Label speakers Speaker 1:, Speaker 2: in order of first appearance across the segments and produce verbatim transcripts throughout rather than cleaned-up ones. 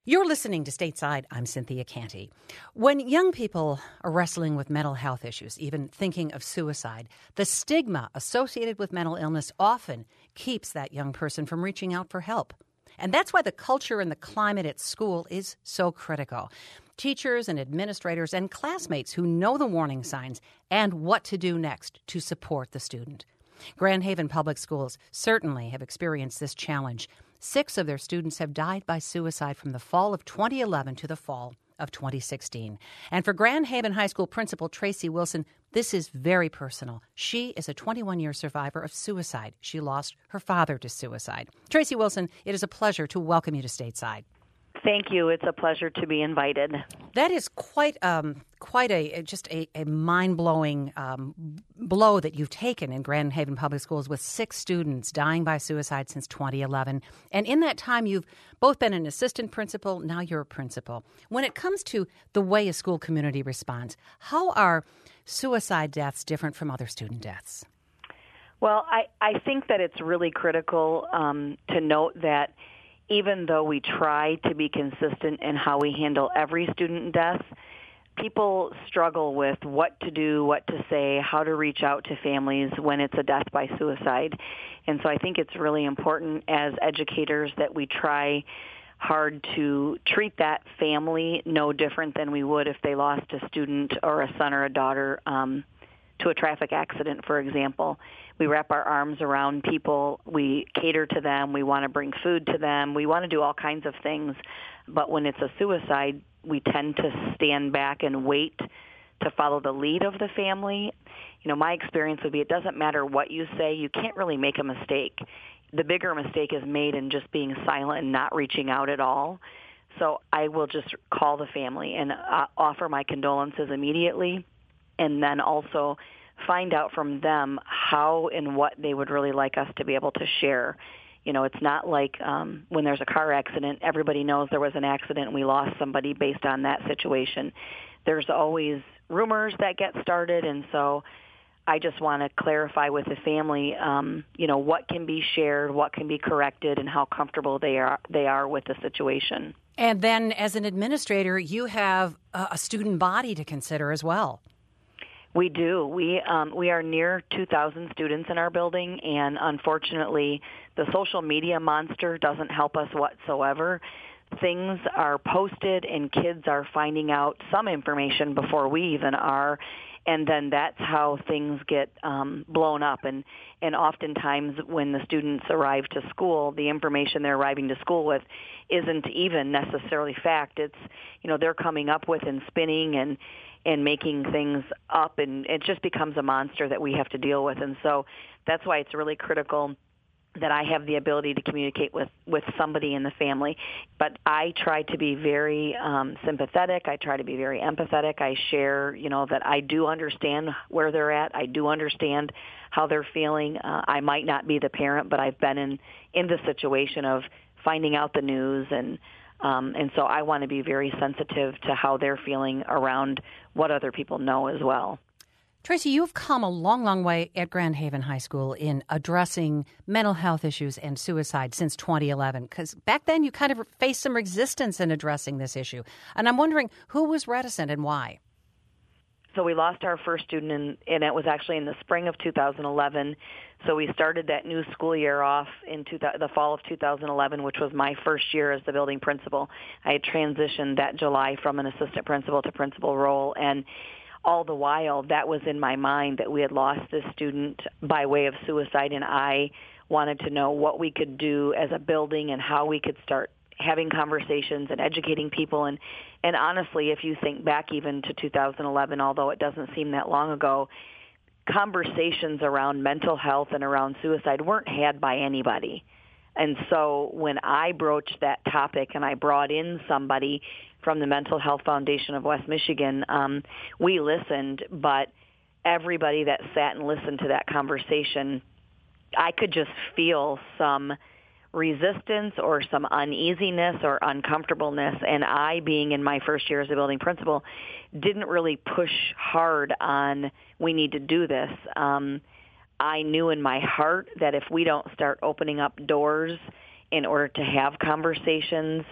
Speaker 1: You're listening to Stateside. I'm Cynthia Canty. When young people are wrestling with mental health issues, even thinking of suicide, the stigma associated with mental illness often keeps that young person from reaching out for help. And that's why the culture and the climate at school is so critical. Teachers and administrators and classmates who know the warning signs and what to do next to support the student. Grand Haven Public Schools certainly have experienced this challenge. Six of their students have died by suicide from the fall of twenty eleven to the fall of twenty sixteen. And for Grand Haven High School Principal Tracy Wilson, this is very personal. She is a twenty-one-year survivor of suicide. She lost her father to suicide. Tracy Wilson, it is a pleasure to welcome you to Stateside.
Speaker 2: Thank you. It's a pleasure to be invited.
Speaker 1: That is quite um, quite a just a, a mind-blowing um, blow that you've taken in Grand Haven Public Schools with six students dying by suicide since twenty eleven. And in that time, you've both been an assistant principal, now you're a principal. When it comes to the way a school community responds, how are suicide deaths different from other student deaths?
Speaker 2: Well, I, I think that it's really critical um, to note that even though we try to be consistent in how we handle every student death, people struggle with what to do, what to say, how to reach out to families when it's a death by suicide. And so I think it's really important as educators that we try hard to treat that family no different than we would if they lost a student or a son or a daughter um, to a traffic accident, for example. We wrap our arms around people. We cater to them. We want to bring food to them. We want to do all kinds of things. But when it's a suicide, we tend to stand back and wait to follow the lead of the family. You know, my experience would be it doesn't matter what you say. You can't really make a mistake. The bigger mistake is made in just being silent and not reaching out at all. So I will just call the family and uh, offer my condolences immediately, and then also find out from them how and what they would really like us to be able to share. You know, it's not like um, when there's a car accident, everybody knows there was an accident and we lost somebody based on that situation. There's always rumors that get started, and so I just want to clarify with the family, um, you know, what can be shared, what can be corrected, and how comfortable they are they are with the situation.
Speaker 1: And then as an administrator, you have a student body to consider as well.
Speaker 2: We do. We um, we are near two thousand students in our building, and unfortunately, the social media monster doesn't help us whatsoever. Things are posted, and kids are finding out some information before we even are, and then that's how things get um, blown up. And, and oftentimes when the students arrive to school, the information they're arriving to school with isn't even necessarily fact. It's, you know, they're coming up with and spinning and and making things up, and it just becomes a monster that we have to deal with. And so that's why it's really critical that I have the ability to communicate with, with somebody in the family. But I try to be very um, sympathetic. I try to be very empathetic. I share, you know, that I do understand where they're at. I do understand how they're feeling. Uh, I might not be the parent, but I've been in, in the situation of finding out the news, and Um, and so I want to be very sensitive to how they're feeling around what other people know as well.
Speaker 1: Tracy, you've come a long, long way at Grand Haven High School in addressing mental health issues and suicide since twenty eleven, because back then you kind of faced some resistance in addressing this issue. And I'm wondering who was reticent and why?
Speaker 2: So we lost our first student, in, and it was actually in the spring of two thousand eleven. So we started that new school year off in two, the fall of two thousand eleven, which was my first year as the building principal. I had transitioned that July from an assistant principal to principal role, and all the while that was in my mind that we had lost this student by way of suicide, and I wanted to know what we could do as a building and how we could start having conversations and educating people. And, and honestly, if you think back even to two thousand eleven, although it doesn't seem that long ago, conversations around mental health and around suicide weren't had by anybody. And so when I broached that topic and I brought in somebody from the Mental Health Foundation of West Michigan, um, we listened, but everybody that sat and listened to that conversation, I could just feel some resistance or some uneasiness or uncomfortableness, and I, being in my first year as a building principal, didn't really push hard on we need to do this. Um, I knew in my heart that if we don't start opening up doors in order to have conversations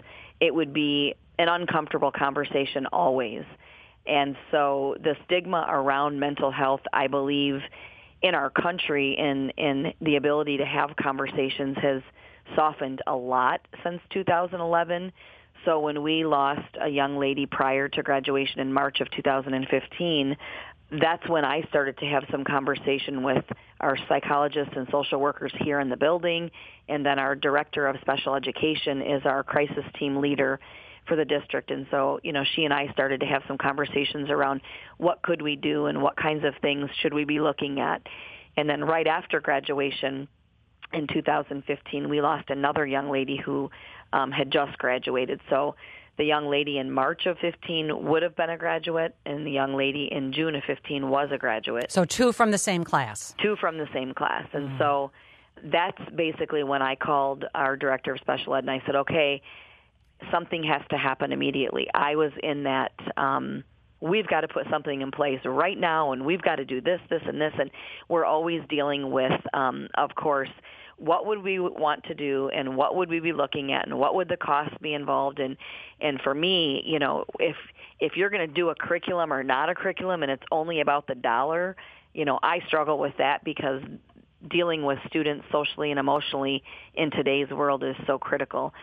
Speaker 2: it would be an uncomfortable conversation always. And so the stigma around mental health, I believe, in our country in, in the ability to have conversations has softened a lot since two thousand eleven. So when we lost a young lady prior to graduation in March of two thousand fifteen, that's when I started to have some conversation with our psychologists and social workers here in the building, and then our director of special education is our crisis team leader for the district. And so, you know, she and I started to have some conversations around what could we do and what kinds of things should we be looking at. And then right after graduation in two thousand fifteen, we lost another young lady who um, had just graduated. So the young lady in March of fifteen would have been a graduate, and the young lady in June of fifteen was a graduate.
Speaker 1: So two from the same class.
Speaker 2: Two from the same class. And
Speaker 1: Mm.
Speaker 2: so that's basically when I called our director of special ed and I said, okay, something has to happen immediately. I was in that, um, we've got to put something in place right now, and we've got to do this, this, and this. And we're always dealing with, um, of course, what would we want to do and what would we be looking at and what would the cost be involved in. And for me, you know, if if you're going to do a curriculum or not a curriculum and it's only about the dollar, you know, I struggle with that because dealing with students socially and emotionally in today's world is so critical.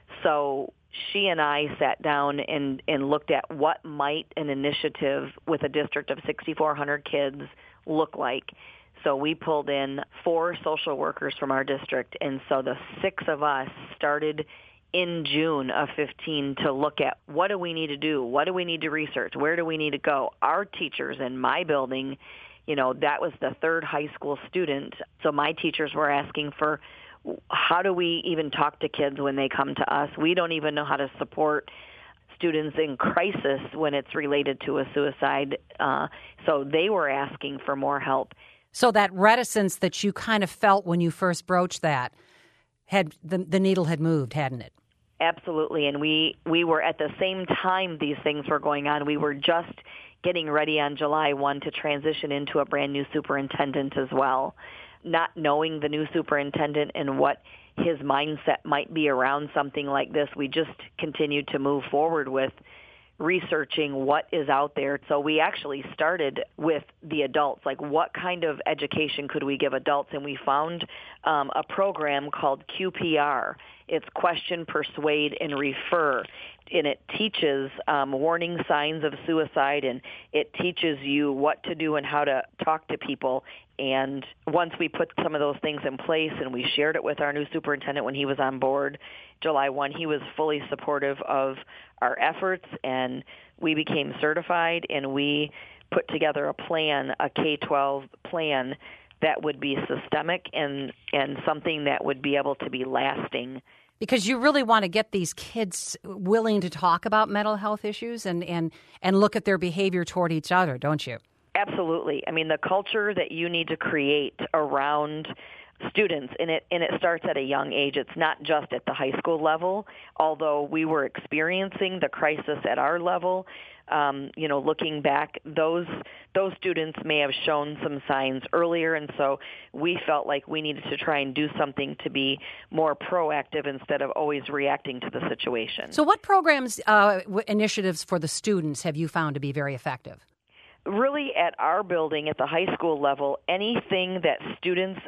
Speaker 2: So she and I sat down and, and looked at what might an initiative with a district of six thousand four hundred kids look like. So we pulled in four social workers from our district, and so the six of us started in June of fifteen to look at what do we need to do, what do we need to research, where do we need to go. Our teachers in my building, you know, that was the third high school student, so my teachers were asking for how do we even talk to kids when they come to us. We don't even know how to support students in crisis when it's related to a suicide, uh, so they were asking for more help.
Speaker 1: So that reticence that you kind of felt when you first broached that, had the, the needle had moved, hadn't it?
Speaker 2: Absolutely, and we, we were at the same time these things were going on. We were just getting ready on July first to transition into a brand new superintendent as well. Not knowing the new superintendent and what his mindset might be around something like this, we just continued to move forward with researching what is out there. So we actually started with the adults, like what kind of education could we give adults, and we found um, a program called Q P R. It's Question, Persuade, and Refer, and it teaches um, warning signs of suicide, and it teaches you what to do and how to talk to people. And once we put some of those things in place and we shared it with our new superintendent when he was on board July first, he was fully supportive of our efforts, and we became certified, and we put together a plan, a K twelve plan that would be systemic and, and something that would be able to be lasting.
Speaker 1: Because you really want to get these kids willing to talk about mental health issues and, and, and look at their behavior toward each other, don't you?
Speaker 2: Absolutely. I mean, the culture that you need to create around students, and it and it starts at a young age. It's not just at the high school level, although we were experiencing the crisis at our level. Um, you know, looking back, those those students may have shown some signs earlier, and so we felt like we needed to try and do something to be more proactive instead of always reacting to the situation.
Speaker 1: So what programs, uh, initiatives for the students have you found to be very effective?
Speaker 2: Really, at our building, at the high school level, anything that students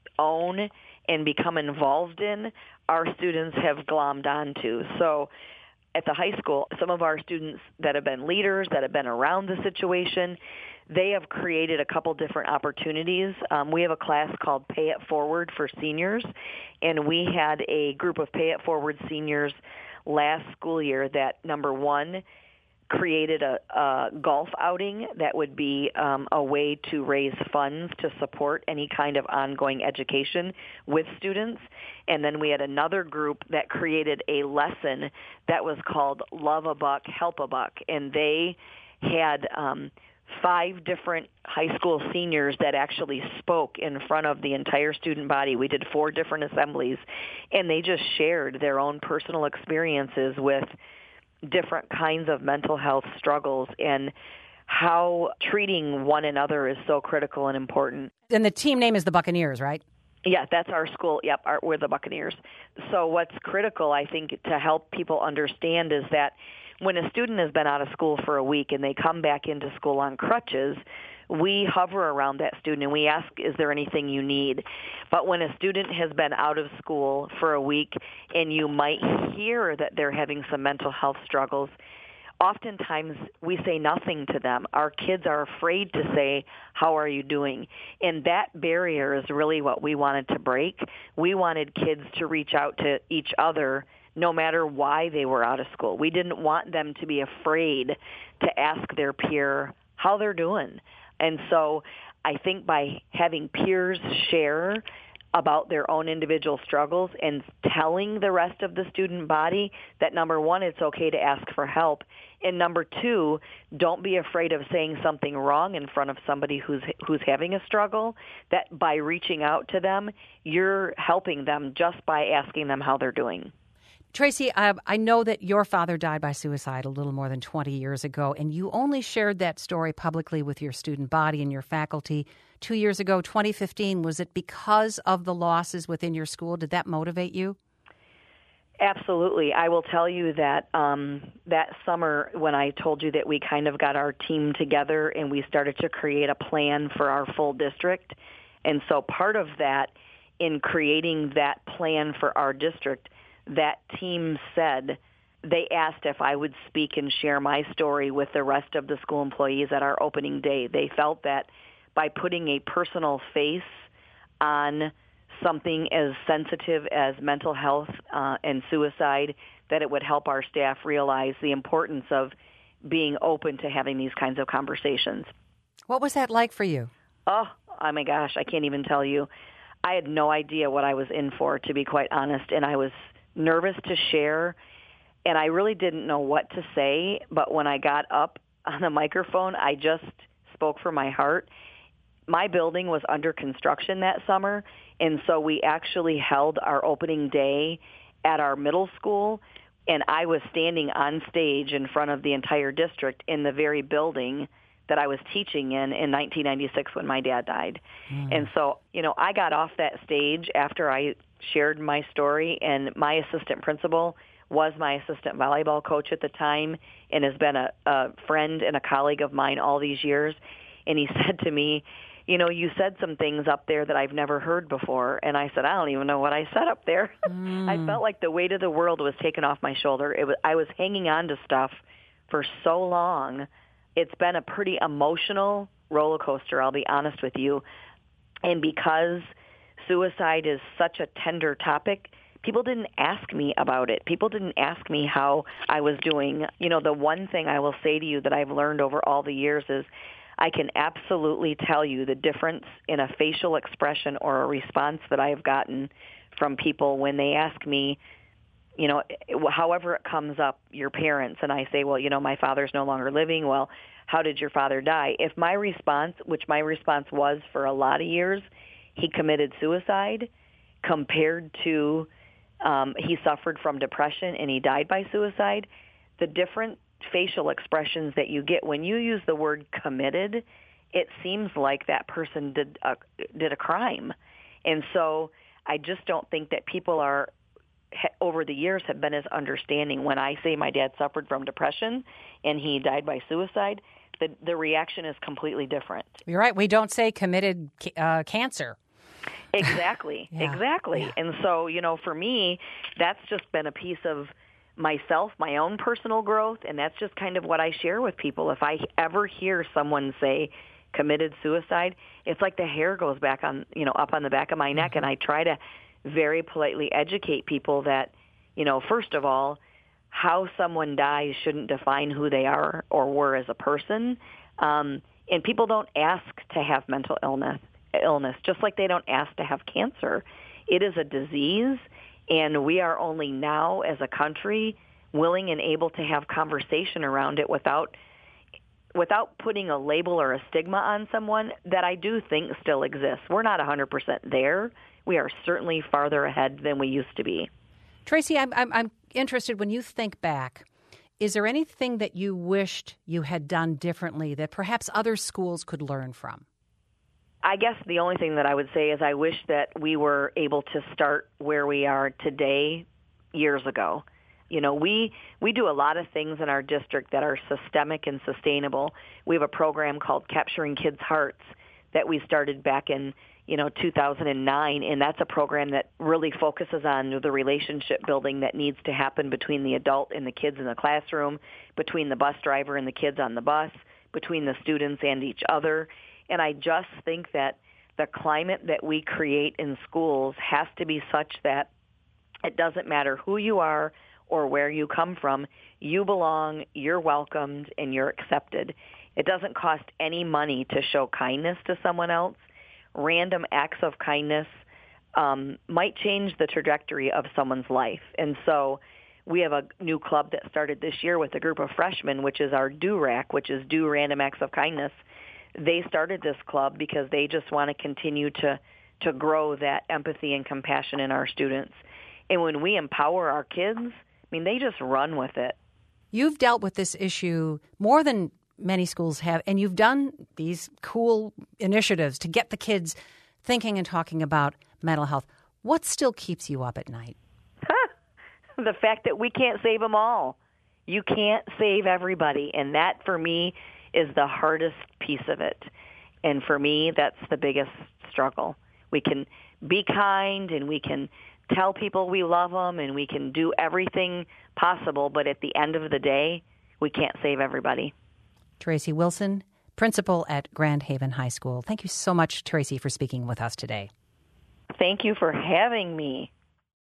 Speaker 2: own and become involved in, our students have glommed onto. So at the high school, some of our students that have been leaders, that have been around the situation, they have created a couple different opportunities. Um, we have a class called Pay It Forward for seniors, and we had a group of Pay It Forward seniors last school year that, number one, created a, a golf outing that would be um, a way to raise funds to support any kind of ongoing education with students. And then we had another group that created a lesson that was called Love a Buck, Help a Buck. And they had um, five different high school seniors that actually spoke in front of the entire student body. We did four different assemblies, and they just shared their own personal experiences with different kinds of mental health struggles and how treating one another is so critical and important.
Speaker 1: And the team name is the Buccaneers, right?
Speaker 2: Yeah, that's our school. Yep, our, we're the Buccaneers. So what's critical, I think, to help people understand is that when a student has been out of school for a week and they come back into school on crutches, we hover around that student and we ask, is there anything you need? But when a student has been out of school for a week and you might hear that they're having some mental health struggles, oftentimes we say nothing to them. Our kids are afraid to say, how are you doing? And that barrier is really what we wanted to break. We wanted kids to reach out to each other no matter why they were out of school. We didn't want them to be afraid to ask their peer how they're doing. And so I think by having peers share about their own individual struggles and telling the rest of the student body that, number one, it's okay to ask for help, and number two, don't be afraid of saying something wrong in front of somebody who's who's having a struggle, that by reaching out to them, you're helping them just by asking them how they're doing.
Speaker 1: Tracy, I, I know that your father died by suicide a little more than twenty years ago, and you only shared that story publicly with your student body and your faculty two years ago, twenty fifteen. Was it because of the losses within your school? Did that motivate you?
Speaker 2: Absolutely. I will tell you that um, that summer when I told you that we kind of got our team together and we started to create a plan for our full district, and so part of that, in creating that plan for our district, that team said, they asked if I would speak and share my story with the rest of the school employees at our opening day. They felt that by putting a personal face on something as sensitive as mental health uh, and suicide, that it would help our staff realize the importance of being open to having these kinds of conversations.
Speaker 1: What was that like for you?
Speaker 2: Oh, oh my gosh, I can't even tell you. I had no idea what I was in for, to be quite honest, and I was nervous to share, and I really didn't know what to say, but when I got up on the microphone, I just spoke from my heart. My building was under construction that summer, and so we actually held our opening day at our middle school, and I was standing on stage in front of the entire district in the very building that I was teaching in in nineteen ninety-six when my dad died. Mm. And so, you know, I got off that stage after I shared my story, and my assistant principal was my assistant volleyball coach at the time and has been a, a friend and a colleague of mine all these years. And he said to me, you know, you said some things up there that I've never heard before. And I said, I don't even know what I said up there. Mm. I felt like the weight of the world was taken off my shoulder. It was, I was hanging on to stuff for so long. It's been a pretty emotional roller coaster, I'll be honest with you. And because suicide is such a tender topic, people didn't ask me about it. People didn't ask me how I was doing. You know, the one thing I will say to you that I've learned over all the years is I can absolutely tell you the difference in a facial expression or a response that I have gotten from people when they ask me, you know, however it comes up, your parents, and I say, well, you know, my father's no longer living. Well, how did your father die? If my response, which my response was for a lot of years, he committed suicide, compared to um, he suffered from depression and he died by suicide, the different facial expressions that you get when you use the word committed, it seems like that person did a, did a crime. And so I just don't think that people are, over the years, have been as understanding. When I say my dad suffered from depression and he died by suicide, the, the reaction is completely different.
Speaker 1: You're right. We don't say committed uh, cancer.
Speaker 2: Exactly, yeah. exactly. Yeah. And so, you know, for me, that's just been a piece of myself, my own personal growth, and that's just kind of what I share with people. If I ever hear someone say committed suicide, it's like the hair goes back on, you know, up on the back of my neck, mm-hmm. and I try to very politely educate people that, you know, first of all, how someone dies shouldn't define who they are or were as a person. Um, and people don't ask to have mental illness, illness, just like they don't ask to have cancer. It is a disease, and we are only now as a country willing and able to have conversation around it without without putting a label or a stigma on someone that I do think still exists. We're not one hundred percent there. We are certainly farther ahead than we used to be.
Speaker 1: Tracy, I'm, I'm, I'm interested, when you think back, is there anything that you wished you had done differently that perhaps other schools could learn from?
Speaker 2: I I guess the only thing that I would say is I wish that we were able to start where we are today years ago. You know, we we do a lot of things in our district that are systemic and sustainable. We have a program called Capturing Kids' Hearts that we started back in, you know, two thousand nine, and that's a program that really focuses on the relationship building that needs to happen between the adult and the kids in the classroom, between the bus driver and the kids on the bus, between the students and each other. And I just think that the climate that we create in schools has to be such that it doesn't matter who you are or where you come from, you belong, you're welcomed, and you're accepted. It doesn't cost any money to show kindness to someone else. Random acts of kindness um, might change the trajectory of someone's life. And so we have a new club that started this year with a group of freshmen, which is our Do Rack, which is Do Random Acts of Kindness. They started this club because they just want to continue to, to grow that empathy and compassion in our students. And when we empower our kids, I mean, they just run with it.
Speaker 1: You've dealt with this issue more than many schools have, and you've done these cool initiatives to get the kids thinking and talking about mental health. What still keeps you up at night?
Speaker 2: The fact that we can't save them all. You can't save everybody, and that, for me, is the hardest piece of it. And for me, that's the biggest struggle. We can be kind, and we can tell people we love them, and we can do everything possible, but at the end of the day, we can't save everybody.
Speaker 1: Tracy Wilson, principal at Grand Haven High School. Thank you so much, Tracy, for speaking with us today.
Speaker 2: Thank you for having me.